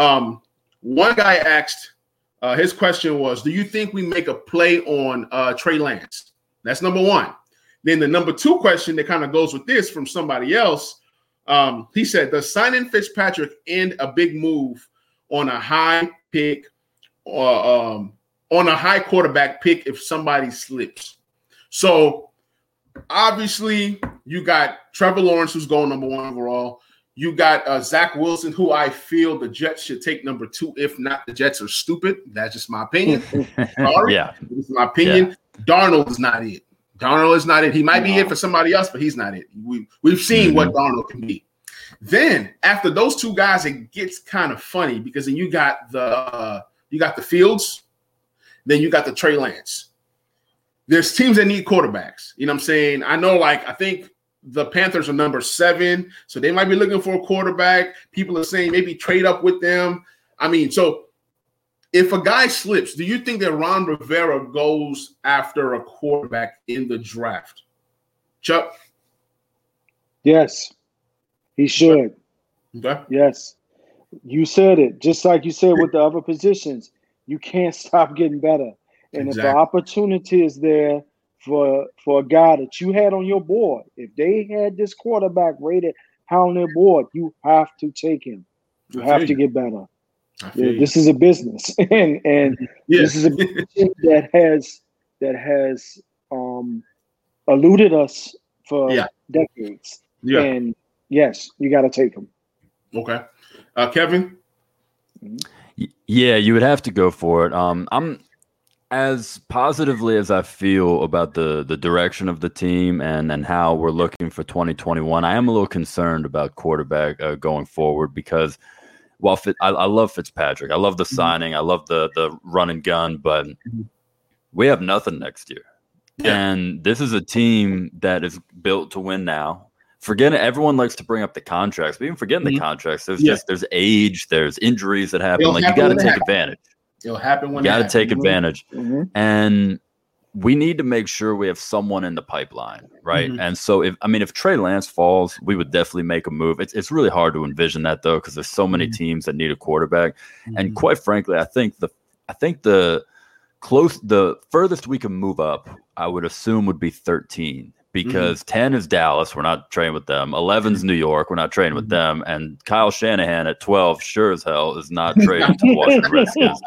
one guy asked, his question was, do you think we make a play on Trey Lance? That's number one. Then the number 2 question that kind of goes with this from somebody else, he said, does signing Fitzpatrick end a big move on a high pick or on a high quarterback pick if somebody slips? So obviously you got Trevor Lawrence, who's going number 1 overall. You got Zach Wilson, who I feel the Jets should take number 2. If not, the Jets are stupid. That's just my opinion. Sorry. Yeah. This is my opinion. Yeah. Darnold is not it. Darnold is not it. He might be it for somebody else, but he's not it. We've seen what Darnold can be. Then after those 2 guys, it gets kind of funny because then you got the Fields, then you got the Trey Lance. There's teams that need quarterbacks. You know what I'm saying? I know, I think the Panthers are number 7, so they might be looking for a quarterback. People are saying maybe trade up with them. I mean, so if a guy slips, do you think that Ron Rivera goes after a quarterback in the draft? Chuck? Yes, he should. Okay. Yes. You said it. Just like you said with the other positions, you can't stop getting better. And If the opportunity is there for a guy that you had on your board, if they had this quarterback rated high on their board, you have to take him. You have to get better. This is a business, and this is a business that has eluded us for decades. Yeah. And yes, you got to take them. Okay, Kevin. Yeah, you would have to go for it. I'm as positively as I feel about the direction of the team and how we're looking for 2021. I am a little concerned about quarterback going forward because. Well, I love Fitzpatrick. I love the signing. I love the run and gun, but we have nothing next year. Yeah. And this is a team that is built to win now. Everyone likes to bring up the contracts, but even forgetting the contracts, there's age, there's injuries that happen. You got to take advantage. It'll happen when you got to take advantage. Mm-hmm. And we need to make sure we have someone in the pipeline, right? Mm-hmm. And so if Trey Lance falls, we would definitely make a move. It's really hard to envision that though, because there's so many teams that need a quarterback. Mm-hmm. And quite frankly, I think the furthest we can move up, I would assume would be 13. Because 10 is Dallas. We're not trading with them. 11's New York. We're not trading with them. And Kyle Shanahan at 12 sure as hell is not trading to Washington Redskins.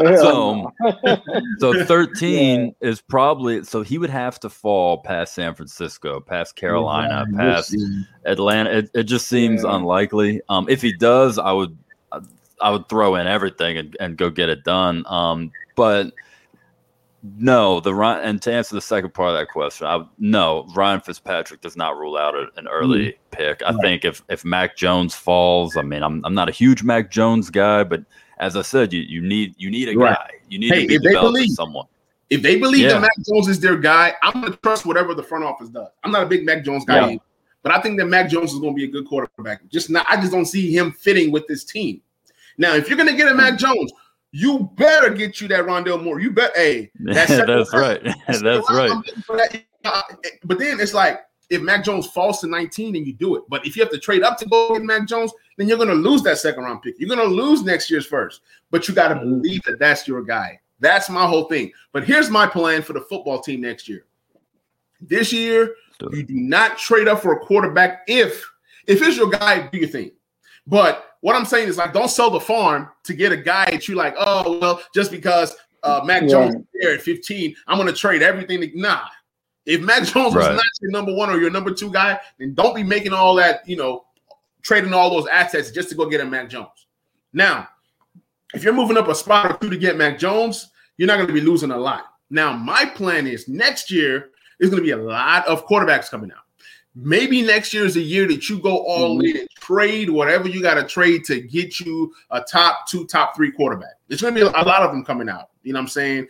So 13 is probably – so he would have to fall past San Francisco, past Carolina, past Atlanta. It just seems unlikely. If he does, I would throw in everything and go get it done. But – no, and to answer the second part of that question, Ryan Fitzpatrick does not rule out an early pick. I think if Mac Jones falls, I'm not a huge Mac Jones guy, but as I said, you need a guy. You need to be developing someone. If they believe that Mac Jones is their guy, I'm going to trust whatever the front office does. I'm not a big Mac Jones guy either, but I think that Mac Jones is going to be a good quarterback. I just don't see him fitting with this team. Now, if you're going to get a Mac Jones, you better get you that Rondale Moore. You bet. Hey, that's right. That's right. But then it's like if Mac Jones falls to 19, then you do it. But if you have to trade up to go get Mac Jones, then you're going to lose that second round pick. You're going to lose next year's first. But you got to believe that that's your guy. That's my whole thing. But here's my plan for the football team next year. This year, you do not trade up for a quarterback if it's your guy, do your thing. But what I'm saying is, like, don't sell the farm to get a guy that you like, oh, well, just because Mac Jones is there at 15, I'm going to trade everything. Nah. If Mac Jones was not your number one or your number two guy, then don't be making all that, trading all those assets just to go get a Mac Jones. Now, if you're moving up a spot or two to get Mac Jones, you're not going to be losing a lot. Now, my plan is next year there's going to be a lot of quarterbacks coming out. Maybe next year is a year that you go all in and trade whatever you got to trade to get you a top 2, top 3 quarterback. There's going to be a lot of them coming out. You know what I'm saying?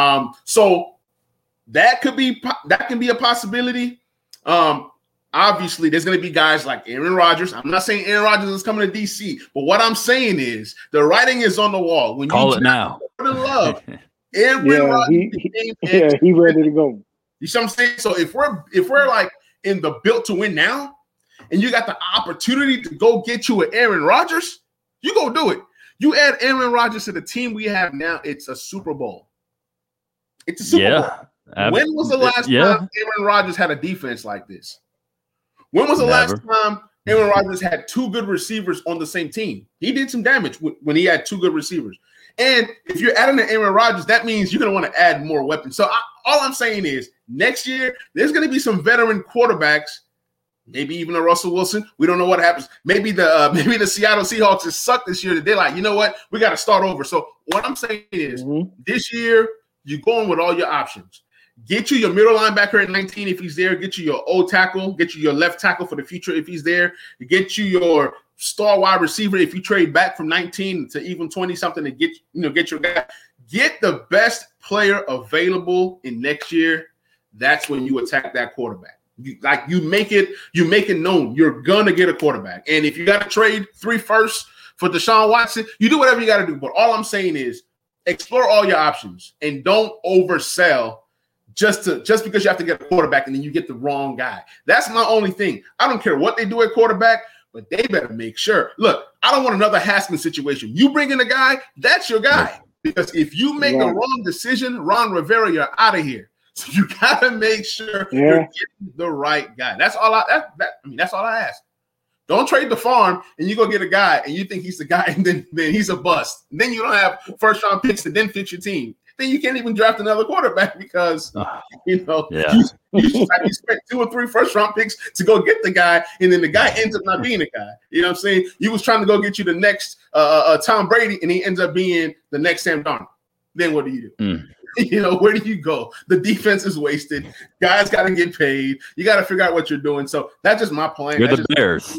So that can be a possibility. Obviously, there's going to be guys like Aaron Rodgers. I'm not saying Aaron Rodgers is coming to DC, but what I'm saying is the writing is on the wall. When call it now. Love, Aaron Rodgers, he ready to go. You see what I'm saying? So if we're like in the built to win now, and you got the opportunity to go get you an Aaron Rodgers, you go do it. You add Aaron Rodgers to the team we have now, it's a Super Bowl. It's a Super Bowl. When was the last time Aaron Rodgers had a defense like this? When was the last time Aaron Rodgers had 2 good receivers on the same team? He did some damage when he had 2 good receivers. And if you're adding to Aaron Rodgers, that means you're going to want to add more weapons. So all I'm saying is next year, there's going to be some veteran quarterbacks, maybe even a Russell Wilson. We don't know what happens. Maybe the Seattle Seahawks just suck this year. That they're like, you know what? We got to start over. So what I'm saying is this year, you're going with all your options. Get you your middle linebacker at 19 if he's there. Get you your O tackle. Get you your left tackle for the future if he's there. Get you your star wide receiver if you trade back from 19 to even 20-something to get your guy. Get the best player available in next year. That's when you attack that quarterback. You make it known you're gonna get a quarterback. And if you got to trade 3 firsts for Deshaun Watson, you do whatever you got to do. But all I'm saying is explore all your options and don't oversell just because you have to get a quarterback and then you get the wrong guy. That's my only thing. I don't care what they do at quarterback, but they better make sure. Look, I don't want another Haskins situation. You bring in a guy, that's your guy. Because if you make the wrong decision, Ron Rivera, you're out of here. So you gotta make sure you're getting the right guy. That's all that's all I ask. Don't trade the farm and you go get a guy and you think he's the guy and then he's a bust. And then you don't have first round picks to then fit your team. Then you can't even draft another quarterback because you spent 2 or 3 first round picks to go get the guy, and then the guy ends up not being the guy. You know what I'm saying? You was trying to go get you the next Tom Brady, and he ends up being the next Sam Darnold. Then what do you do? Where do you go? The defense is wasted. Guys got to get paid. You got to figure out what you're doing. So that's just my plan. You're the Bears.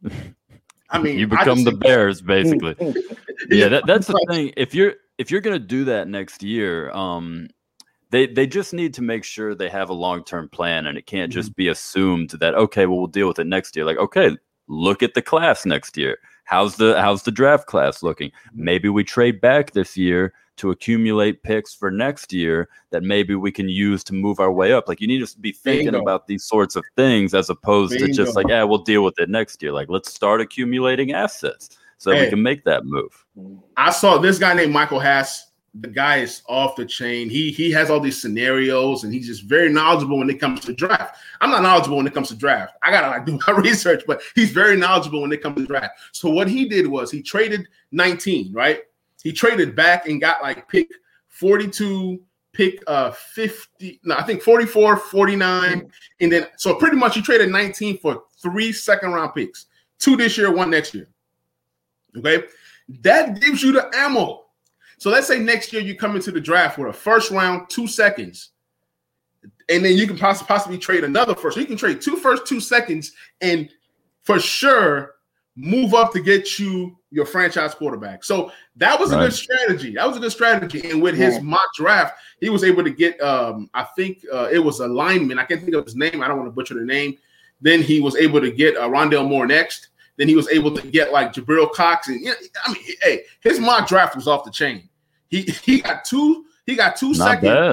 I mean, you become the Bears, basically. That's the thing. If you're going to do that next year, they just need to make sure they have a long-term plan, and it can't just be assumed that, okay, well, we'll deal with it next year. Like, okay, look at the class next year. How's the draft class looking? Maybe we trade back this year to accumulate picks for next year that maybe we can use to move our way up. Like, you need to be thinking about these sorts of things as opposed to just like, we'll deal with it next year. Like, let's start accumulating assets so we can make that move. I saw this guy named Michael Haas. The guy is off the chain. He has all these scenarios, and he's just very knowledgeable when it comes to draft. I'm not knowledgeable when it comes to draft. I gotta do my research, but he's very knowledgeable when it comes to draft. So what he did was he traded 19, right? He traded back and got like pick 42, pick 50. No, I think 44, 49, and then so pretty much he traded 19 for 3 second-round picks, 2 this year, 1 next year. Okay, that gives you the ammo. So let's say next year you come into the draft with a first round, 2 seconds, and then you can possibly trade another first. So you can trade 2 firsts, 2 seconds, and for sure move up to get you your franchise quarterback. So that was a good strategy. And with his mock draft, he was able to get, I think it was a lineman. I can't think of his name. I don't want to butcher the name. Then he was able to get Rondale Moore next. Then he was able to get like Jabril Cox. And his mock draft was off the chain. He got two Not seconds. bad.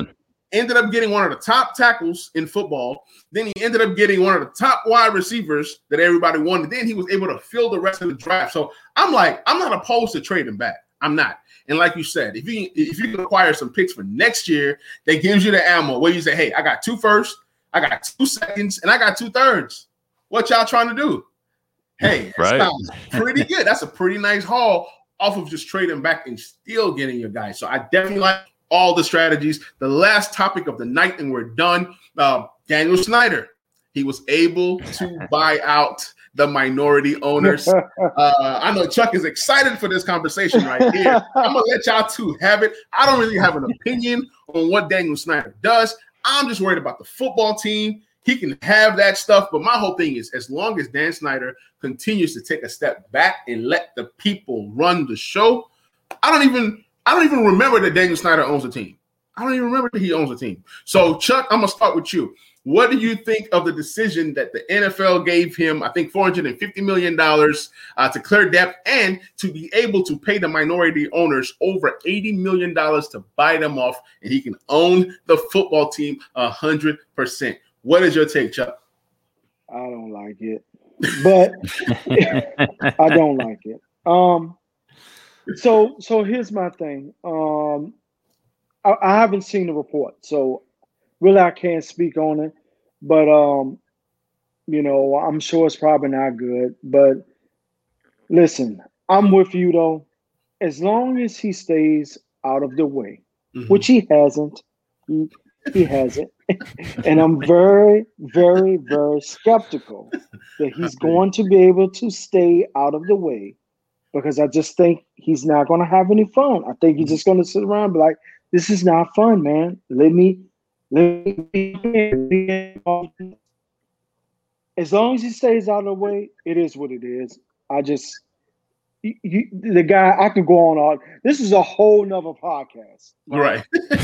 ended up getting one of the top tackles in football. Then he ended up getting one of the top wide receivers that everybody wanted. Then he was able to fill the rest of the draft. So I'm not opposed to trading back. I'm not. And like you said, if you acquire some picks for next year, that gives you the ammo where you say, hey, I got 2 firsts, I got 2 seconds, and I got 2 thirds. What y'all trying to do? Hey, that sounds pretty good. That's a pretty nice haul off of just trading back and still getting your guys. So I definitely like all the strategies. The last topic of the night, and we're done. Daniel Snyder. He was able to buy out the minority owners. I know Chuck is excited for this conversation right here. I'm going to let y'all two have it. I don't really have an opinion on what Daniel Snyder does. I'm just worried about the football team. He can have that stuff, but my whole thing is as long as Dan Snyder continues to take a step back and let the people run the show, I don't even remember that Daniel Snyder owns a team. I don't even remember that he owns a team. So, Chuck, I'm going to start with you. What do you think of the decision that the NFL gave him, I think $450 million to clear depth and to be able to pay the minority owners over $80 million to buy them off, and he can own the football team 100%? What is your take, Chuck? I don't like it, but I don't like it. So here's my thing. I haven't seen the report, so really I can't speak on it. But I'm sure it's probably not good. But listen, I'm with you though. As long as he stays out of the way, which he hasn't. He hasn't. And I'm very, very, very skeptical that he's going to be able to stay out of the way, because I just think he's not going to have any fun. I think he's just going to sit around and be like, this is not fun, man. Let me. As long as he stays out of the way, it is what it is. The guy, I can go on all. This is a whole nother podcast, right?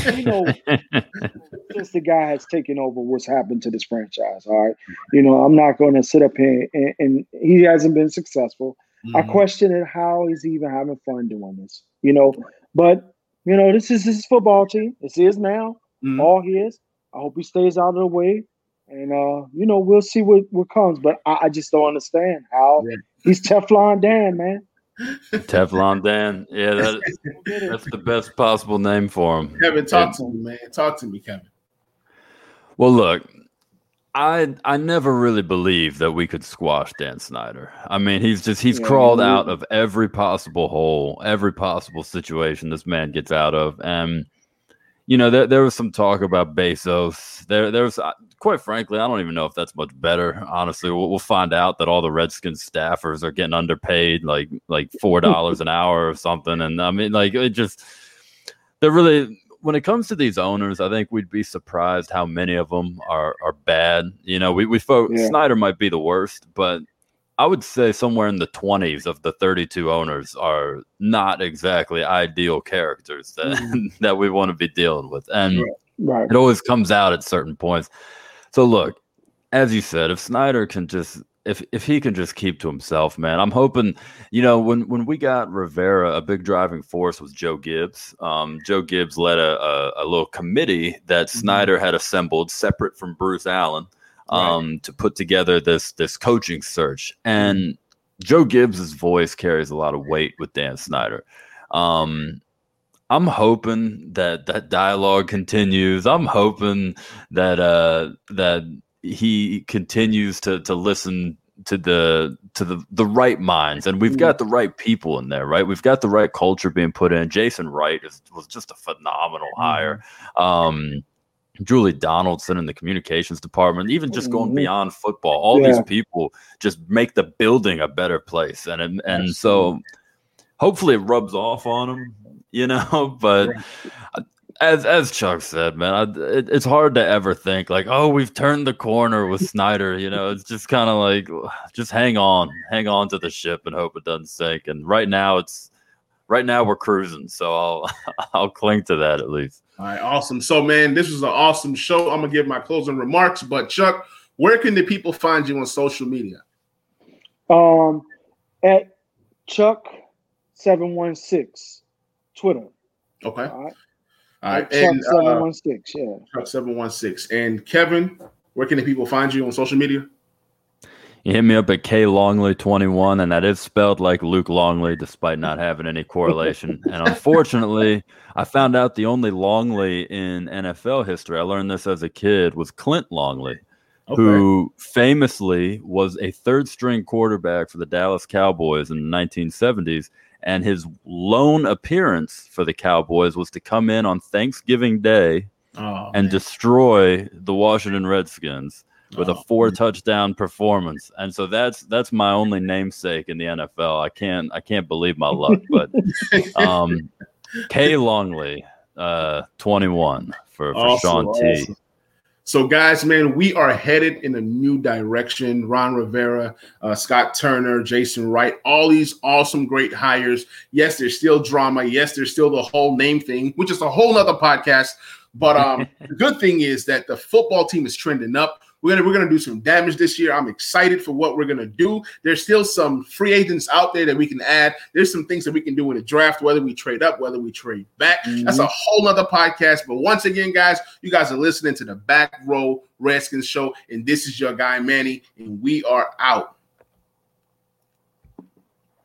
Since the guy has taken over what's happened to this franchise, all right. I'm not going to sit up here and he hasn't been successful. I question it. How is he even having fun doing this? But this is his football team. It's his now. All his. I hope he stays out of the way, and we'll see what comes. But I just don't understand how he's Teflon Dan, man. Teflon Dan. Yeah, that's the best possible name for him. Kevin, talk to me, man. Talk to me, Kevin. Well, look, I never really believed that we could squash Dan Snyder. I mean, he's crawled out of every possible hole, every possible situation this man gets out of. And, there was some talk about Bezos. There was, quite frankly, I don't even know if that's much better. Honestly, we'll find out that all the Redskins staffers are getting underpaid, like $4 an hour or something. And I mean, they're really, when it comes to these owners, I think we'd be surprised how many of them are bad. Snyder might be the worst, but I would say somewhere in the 20s of the 32 owners are not exactly ideal characters that we want to be dealing with. And it always comes out at certain points. So look, as you said, if Snyder can just, if he can just keep to himself, man, I'm hoping, when we got Rivera, a big driving force was Joe Gibbs. Joe Gibbs led a little committee that Snyder had assembled separate from Bruce Allen to put together this coaching search. And Joe Gibbs's voice carries a lot of weight with Dan Snyder. I'm hoping that dialogue continues. I'm hoping that he continues to listen to the right minds, and we've got the right people in there, right? We've got the right culture being put in. Jason Wright was just a phenomenal hire. Julie Donaldson in the communications department, even just going beyond football, all these people just make the building a better place. And so hopefully it rubs off on them, but as Chuck said, man, it's hard to ever think like, oh, we've turned the corner with Snyder. It's just kind of like, just hang on to the ship and hope it doesn't sink. And right now we're cruising. So I'll cling to that at least. All right, awesome. So, man, this was an awesome show. I'm going to give my closing remarks. But, Chuck, where can the people find you on social media? At Chuck716, Twitter. Okay. All All right. Chuck 716, yeah. Chuck 716. And Kevin, where can the people find you on social media? You hit me up at KLongley21, and that is spelled like Luke Longley, despite not having any correlation. And unfortunately, I found out the only Longley in NFL history, I learned this as a kid, was Clint Longley, who famously was a third-string quarterback for the Dallas Cowboys in the 1970s. And his lone appearance for the Cowboys was to come in on Thanksgiving Day and destroy the Washington Redskins with a 4-touchdown performance. And so that's my only namesake in the NFL. I can't believe my luck, but K Longley 21 for Sean T. Awesome. So guys, man, we are headed in a new direction. Ron Rivera, Scott Turner, Jason Wright, all these awesome, great hires. Yes, there's still drama. Yes, there's still the whole name thing, which is a whole nother podcast. But the good thing is that the football team is trending up. We're gonna do some damage this year. I'm excited for what we're gonna do. There's still some free agents out there that we can add. There's some things that we can do in the draft, whether we trade up, whether we trade back. That's a whole nother podcast. But once again, guys, you guys are listening to the Back Row Redskins Show, and this is your guy Manny, and we are out.